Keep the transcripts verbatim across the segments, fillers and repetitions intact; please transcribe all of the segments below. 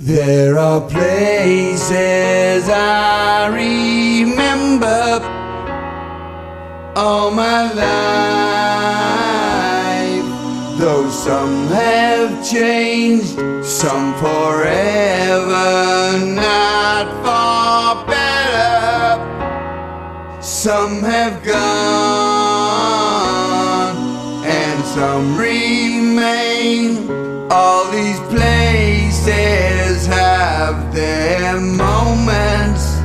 There are places I remember all my life, though some have changed, some forever, not for better. Some have gone and some remain. All these places have their moments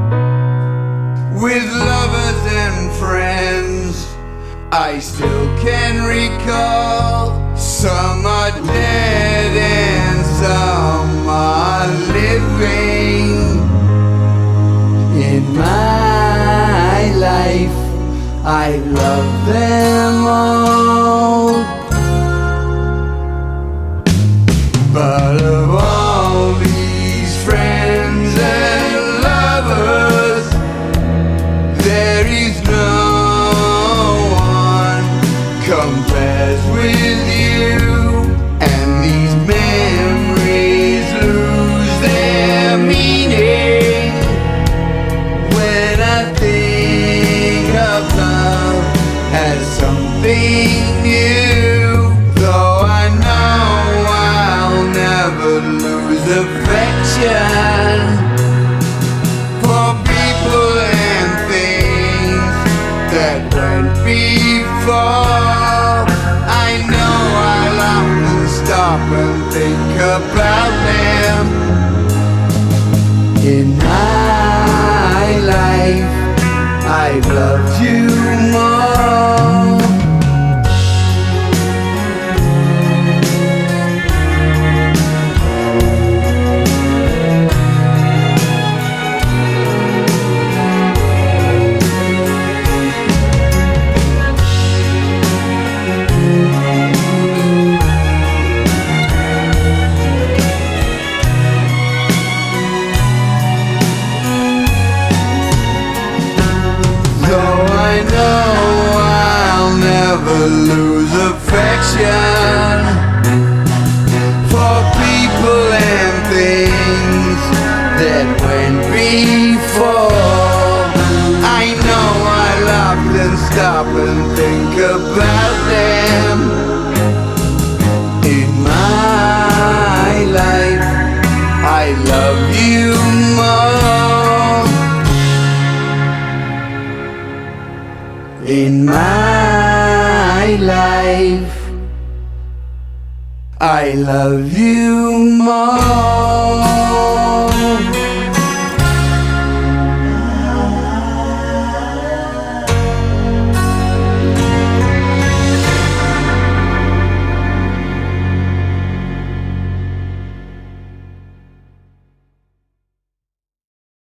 with lovers and friends. I still can recall. Some are dead and some are living. In my life, I love them all. But of all these friends and lovers, there is no one compares with you. And these memories lose their meaning when I think of love as something new. Though I know I'll never lose affection for people and things that went before. I know I'll often stop and think about them. In my life, I've loved you more. Lose affection for people and things that went before. I know I'll often stop and think about them. In my life, I love you more. In my life, I love you more.